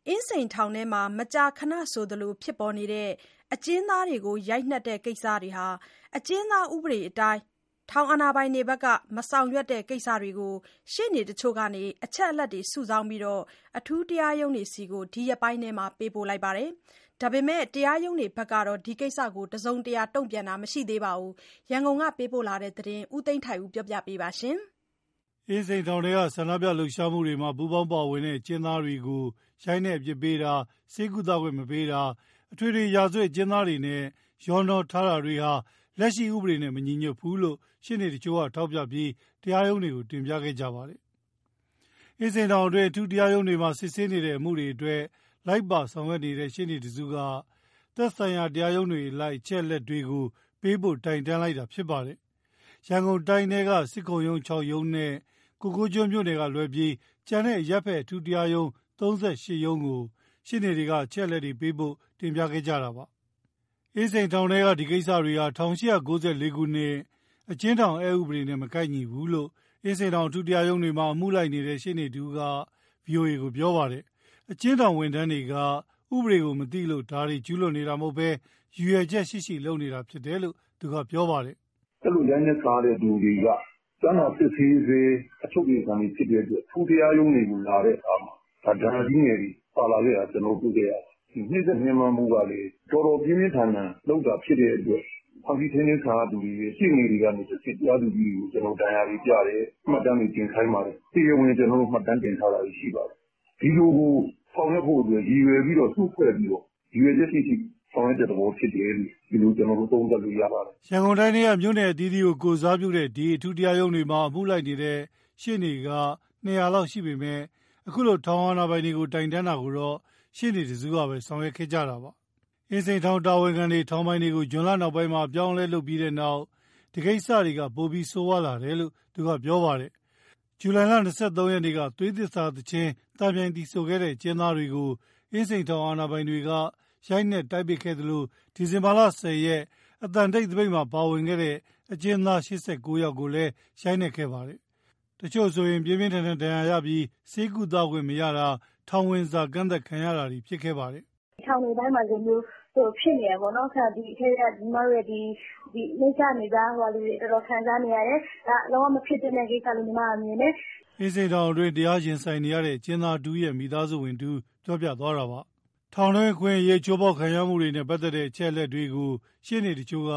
အင်းစိန်ထောင်ထဲမှာမကြာခဏဆိုသလိုဖြစ်ပေါ်နေတဲ့အကျဉ်းသားတွေကိုရိုက်နှက်တဲ့ကိစ္စတွေဟာအကျဉ်းသားဥပဒေအတိုင်းထောင်အာဏာပိုင်တွေဘက်ကမဆောင်ရွက်တဲ့ကိစ္စတွေကိုရှေ့နေတချို့ကအချက်အလက်တွေစုဆောင်းပြီးအထူးတရားရုံးတွေဆီဒီရက်ပိုင်းထဲပေးပို့လိုက်ပါတယ်။ဒါပေမဲ့တရားရုံးတွေဘက်ကတော့ဒီကိစ္စကိုတစုံတရာတုံ့ပြန်တာမရှိသေးပါဘူး။ရန်ကုန်ကပေးပို့လာတဲ့သတင်းဦးသိန်းထိုက်ဦးပြောပြပေးပါရှင်။အင်းစိန်ထောင်ထဲကဆန္ဒပြလှုပ်ရှားမှုတွေမှာပူးပေါင်းပါဝင်တဲ့အကျဉ်းသားတွေကိုရိုက်နှက်အပြစ်ပေးတာဆေးကုသခွင့်မပေးတာအထွေထွေရာဇဝတ်အကျဉ်းသားတွေနဲ့ရောနှောထားတာတွေဟာလက်ရှိဥပဒေနဲ့မညီညွတ်ဘူးလို့ရှင်းနေတချို့ကထောက်ပြပြီးတရားရုံးတွေကိုတင်ပြခဲ့ကြပါတယ်။အင်းစိန်ထောင်အတွင်းအထူးတရားရုံးတွေမှာစစ်ဆေးနေတဲ့အမှုတွေအတွက်လိုက်ပါဆောင်ရွက်နေတဲ့ရှင်းနေတစုကသက်ဆိုင်ရာတရားရုံးတွေလိုက်အချက်လက်တွေကိုပေးဖို့တိုင်တန်းလိုက်တာဖြစ်ပါတယ်။ရန်ကုန်တိုင်းထဲကစစ်ခုံရုံး6ရုံးနဲ့ကိုကိုကျွန်းမြို့နယ်ကလွဲပြီးကျန်တဲ့ရပ်ဖက်အထူးတရားရုံး38ရုံးကိုရှင်းနေတွေကအချက်လက်တွေပေးဖို့တင်ပြခဲ့ကြတာပါ။အင်းစိန်ထောင်ထဲကဒီကိစ္စတွေဟာ1894ခုနှစ်အကျဉ်းထောင်အက်ဥပဒေနဲ့မကိုက်ညီဘူးလို့အင်းစိန်ထောင်အထူးတရားရုံးတွေမှာအမှုလိုက်နေတဲ့ရှင်းနေသူက VOA ကိုပြောပါတယ်။အကျဉ်းထောင်ဝန်ထမ်းတွေကဥပဒေကိုမသိလို့ဒါတွေကျူးလွန်နေတာမဟုတ်ဘဲရည်ရွယ်ချက်ရှိလုပ်နေတာဖြစ်တယ်လို့သူကပြောပါတယ်။အဲ့လိုရိုင်းနှက်စားတဲ့သူတွေကကျန်းမာစစ်ဆေးစေအချုပ်တွေကနေဖြစ်တဲ့အတွက်ထူးတရားရုံးတွေကိုလာတဲ့အခါမှာဒါဒဏ်ကြီးငယ်တွေပါလာခဲ့တာကျွန်တော်တွေ့ခဲ့ရတယ်။ဒီနှိမ့်ဆက်မြန်မာမှုကလေတော်တော်ပြင်းပြင်းထန်ထန်လောက်တာဖြစ်တဲ့အတွက်ဖန်တီးထင်းထင်းစားသူတွေရှင်းနေတွေကနေစစ်တရားသူကြီးကိုကျွန်တော်တရားရီပြတယ်မှတ်တမ်းတွေတင်ခိုင်းပါတယ်။တရားဝင်ကျွန်တော်တို့မှတ်တမ်းတင်ထားတာရှိပါတယ်။ဒီလိုကိုဆောင်ရွက်ဖို့အတွက်ရည်ရွယ်ပြီးတော့စုဖွဲ့ပြီးတော့ရည်ရွယ်ချက်ရှိဆောင်ရွက်တဲ့သဘောဖြစ်တယ်ဒီလိုကျွန်တော်တို့သုံးသပ်လို့ရပါတယ်။ရန်ကုန်တိုင်းကမြို့နယ်အသီးသီးကိုကိုစားပြုတဲ့ဒီအထူးတရားရုံးတွေမှာအမှုလိုက်နေတဲ့ရှင်းနေက200လောက်ရှိပေမဲ့အခုလိုထောင်အာဏာပိုင်တွေကိုတိုင်တန်းတာကိုတော့ရှင်းနေတစုကပဲဆောင်ရွက်ခဲ့ကြတာပါ။အင်းစိန်ထောင်တာဝန်ခံတွေထောင်ပိုင်တွေကိုဂျွန်လနောက်ပိုင်းမှာပြောင်းလဲလုပ်ပြီးတဲ့နောက်ဒီကိစ္စတွေကပိုပြီးဆိုးဝါးလာတယ်လို့သူကပြောပါတယ်။ဇူလိုင်လ23ရက်နေ့ကသွေးသစ္စာသချင်းတာပြိုင်တီဆိုခဲ့တဲ့ကျင်းသားတွေကိုအင်းစိန်ထောင်အာဏာပိုင်တွေကရိုက်နှက်တိုက်ပစ်ခဲ့သလိုဒီဇင်ဘာလ10ရက်အတန်တိတ်သပိတ်မှာပါဝင်ခဲ့တဲ့အကျဉ်းသား89ယောက်ကိုလည်းရိုက်နှက်ခဲ့ပါတယ်။တချို့ဆိုရင်ပြင်းပြင်းထန်ထန်ဒဏ်ရာရပြီးဆေးကုသခွင့်မရတာထောင်ဝင်စာကန့်သက်ခံရတာတွေဖြစ်ခဲ့ပါတယ်။ထောင်တွေတိုင်းမှာလိုမျိုးဖြစ်နေရပေါ့နော်။ဒီထဲကဒီမတို့ဒီနေကြနေကြဟိုလူတွေတော်တော်ခံစားနေရတယ်။ဒါလုံးဝမဖြစ်တဲ့ကိစ္စလို့ညီမအမြင်နဲ့အင်းစိန်ထောင်အတွင်းတရားရင်ဆိုင်နေရတဲ့ကျင်းသားတူရဲ့မိသားစုဝင်တူပြောပြသွားတာပါ။ထောင်တွင်းခွင့်ရေးချိုးဖောက်ခံရမှုတွေနဲ့ပတ်သက်တဲ့အချက်အလက်တွေကိုရှင်းနေတချို့က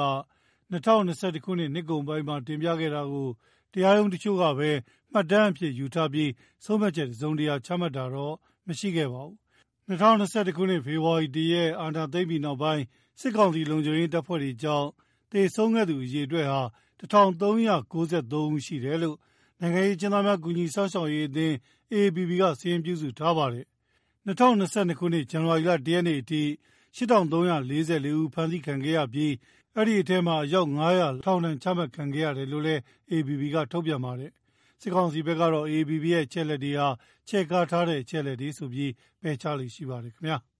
2021ခုနှစ်ကုန်ပိုင်းမှာတင်ပြခဲ့တာကိုတရားရုံးတချို့ကပဲမှတ်တမ်းအဖြစ်ယူထားပြီးဆုံးဖြတ်ချက်စုံတရာချမှတ်တာတော့မရှိခဲ့ပါဘူး။2021ခုနှစ်ဖေဖော်ဝါရီ1ရက်အာဏာသိမ်းပြီးနောက်ပိုင်းစစ်ကောင်စီလုံခြုံရေးတပ်ဖွဲ့တွေကြောင့်သေဆုံးခဲ့သူအရေအတွက်ဟာ1393ဦးရှိတယ်လို့နိုင်ငံရေးကျဉ်းသားများကူညီစောင့်ရှောက်ရေးအသင်း AAPP ကစာရင်းပြုစုထားပါတယ်။2022ခုနှစ်ဇန်နဝါရီလ1ရက်နေ့အထိ8344ဦးဖမ်းဆီးခံခဲ့ရပြီးအဲ့ဒီအထဲမှာအယောက်900ထောင်ဒဏ်ချမှတ်ခံခဲ့ရတယ်လို့လည်း AAPP ကထုတ်ပြန်ပါတယ်။စစ်ကောင်စီဘက်ကတော့ AAPP ရဲ့အချက်လက်တွေဟာချဲ့ကားထားတဲ့အချက်လက်တွေဆိုပြီးပယ်ချလိမ့်ရှိပါတယ်ခင်ဗျာ။